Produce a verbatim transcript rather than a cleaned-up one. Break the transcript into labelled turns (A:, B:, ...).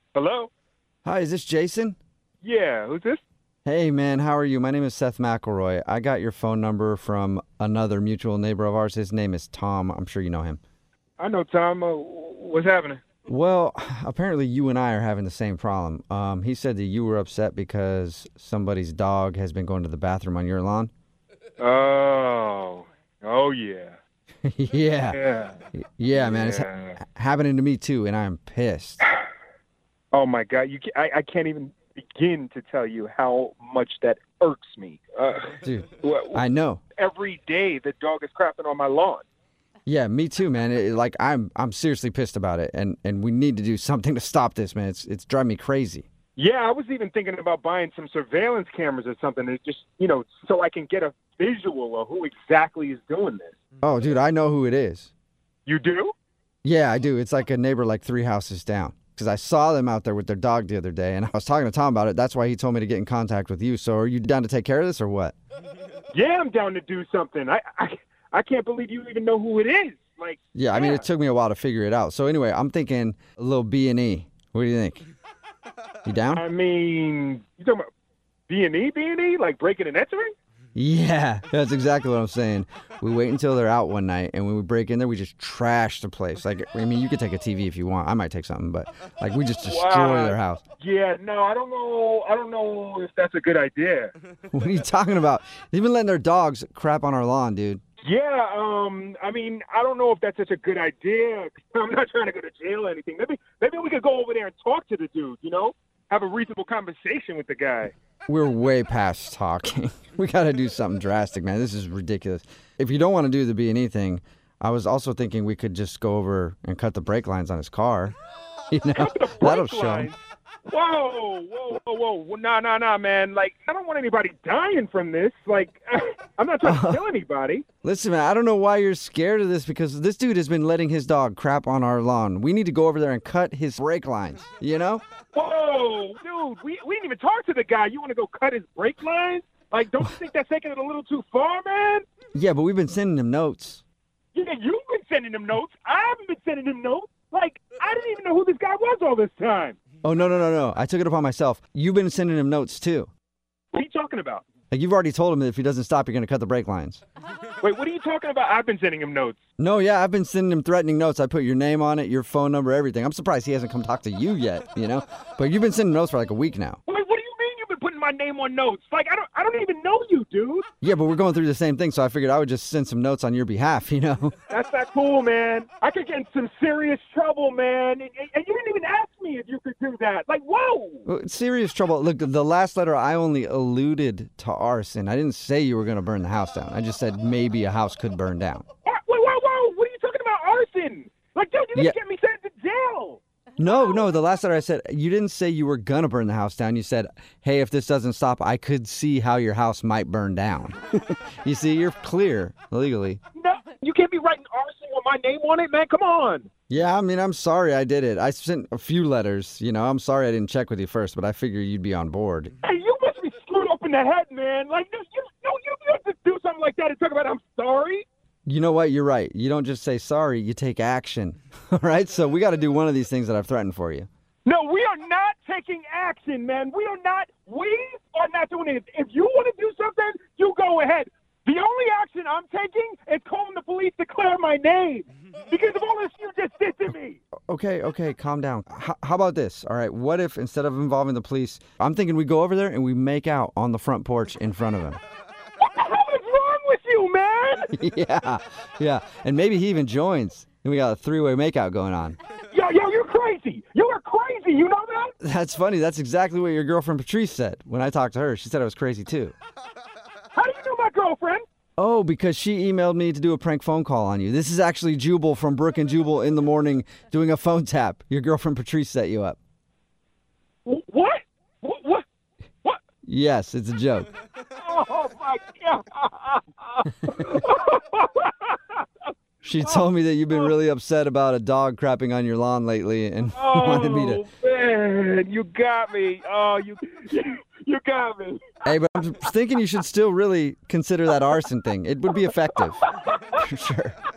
A: Hello?
B: Hi, is this Jason?
A: Yeah, who's this?
B: Hey, man, how are you? My name is Seth McElroy. I got your phone number from another mutual neighbor of ours. His name is Tom. I'm sure you know him.
A: I know Tom. Uh, what's happening?
B: Well, apparently you and I are having the same problem. Um, he said that you were upset because somebody's dog has been going to the bathroom on your lawn.
A: Oh, oh yeah.
B: yeah.
A: Yeah.
B: Yeah, man, it's ha-
A: Yeah.
B: happening to me too, and I'm pissed.
A: Oh my God, you ca I, I can't even begin to tell you how much that irks me. Uh,
B: Dude,
A: wh-
B: I know.
A: every day the dog is crapping on my lawn.
B: Yeah, me too, man. It, like I'm I'm seriously pissed about it, and, and we need to do something to stop this, man. It's it's driving me crazy.
A: Yeah, I was even thinking about buying some surveillance cameras or something, to just you know, so I can get a visual of who exactly is doing this.
B: Oh, dude, I know who it is.
A: You do?
B: Yeah, I do. It's like a neighbor like three houses down. Because I saw them out there with their dog the other day, and I was talking to Tom about it. That's why he told me to get in contact with you. So are you down to take care of this or what?
A: Yeah, I'm down to do something. I I, I can't believe you even know who it is. Like,
B: Yeah, I mean, it took me a while to figure it out. So anyway, I'm thinking a little B and E. What do you think? You down?
A: I mean, you talking about B and E, B and E, like breaking and entering?
B: Yeah, that's exactly what I'm saying. We wait until they're out one night, and when we break in there, we just trash the place. Like, I mean, you could take a T V if you want. I might take something, but like, we just destroy
A: Wow.
B: their house.
A: Yeah, no, I don't know. I don't know if that's a good idea.
B: What are you talking about? They've been letting their dogs crap on our lawn, dude.
A: Yeah, um, I mean, I don't know if that's such a good idea. I'm not trying to go to jail or anything. Maybe, maybe we could go over there and talk to the dude. You know, have a reasonable conversation with the guy.
B: We're way past talking. We got to do something drastic, man. This is ridiculous. If you don't want to do the B and E thing, I was also thinking we could just go over and cut the brake lines on his car. You know, that'll
A: Brake
B: show
A: lines?
B: him.
A: Whoa, whoa, whoa, whoa, whoa. Nah, nah, nah, man. Like, I don't want anybody dying from this. Like, I'm not trying to kill anybody.
B: Listen, man, I don't know why you're scared of this because this dude has been letting his dog crap on our lawn. We need to go over there and cut his brake lines, you know?
A: Whoa, dude, we, we didn't even talk to the guy. You want to go cut his brake lines? Like, don't you think that's taking it a little too far, man?
B: Yeah, but we've been sending him notes.
A: Yeah, you've been sending him notes. I haven't been sending him notes. Like, I didn't even know who this guy was all this time.
B: Oh, no, no, no, no. I took it upon myself. You've been sending him notes, too.
A: What are you talking about?
B: Like, you've already told him that if he doesn't stop, you're going to cut the brake lines.
A: Wait, what are you talking about? I've been sending him notes.
B: No, yeah, I've been sending him threatening notes. I put your name on it, your phone number, everything. I'm surprised he hasn't come talk to you yet, you know? But you've been sending notes for like a week now.
A: Wait, what do you mean you've been putting my name on notes? Like, I don't, I don't even know you, dude.
B: Yeah, but we're going through the same thing, so I figured I would just send some notes on your behalf, you know?
A: That's not cool, man. I could get in some serious trouble, man. And, and you didn't even ask me if you could do that. Like, whoa.
B: Well, serious trouble. Look, the last letter, I only alluded to arson. I didn't say you were going to burn the house down. I just said maybe a house could burn down.
A: Wait, whoa, whoa, whoa. What are you talking about, arson? Like, dude, you didn't
B: Yeah.
A: get me sent to jail.
B: No, no, the last letter I said, you didn't say you were going to burn the house down. You said, hey, if this doesn't stop, I could see how your house might burn down. You see, you're clear legally.
A: No, you can't be writing arson with my name on it, man. Come on.
B: Yeah, I mean, I'm sorry I did it. I sent a few letters. You know, I'm sorry I didn't check with you first, but I figured you'd be on board.
A: Hey, you must be screwed up in the head, man. Like, you, you, no, you, you have to do something like that and talk about I'm sorry.
B: You know what? You're right. You don't just say sorry, you take action. All right? So we got to do one of these things that I've threatened for you.
A: No, we are not taking action, man. We are not, we are not doing it. If you want to do something, you go ahead. The only action I'm taking is calling the police to clear my name because of all this you just did to me.
B: Okay, okay, calm down. H- how about this? All right, what if instead of involving the police, I'm thinking we go over there and we make out on the front porch in front of him.
A: What the hell is wrong with you, man?
B: Yeah, yeah. And maybe he even joins. And we got a three-way makeout going on.
A: Yo, yo, you're crazy. You are crazy. You know that?
B: That's funny. That's exactly what your girlfriend Patrice said. When I talked to her, she said I was crazy too.
A: How do you know my girlfriend?
B: Oh, because she emailed me to do a prank phone call on you. This is actually Jubal from Brook and Jubal in the morning doing a phone tap. Your girlfriend Patrice set you up.
A: What? What? What? What?
B: Yes, it's a joke.
A: Oh, my God.
B: She told me that you've been really upset about a dog crapping on your lawn lately and wanted me to...
A: Oh, man, you got me. Oh, you, you got me.
B: Hey, but I'm thinking you should still really consider that arson thing. It would be effective. For sure.